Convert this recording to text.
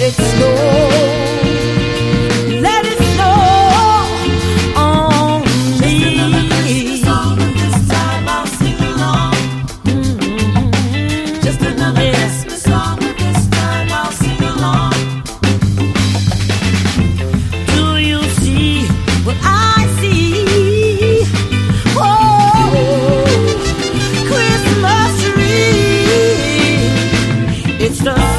it snow. Let it snow on me. Just another Christmas song, and this time I'll sing along. Just another Christmas song, and this time I'll sing along. Do you see what I see? Oh, Christmas tree. It's the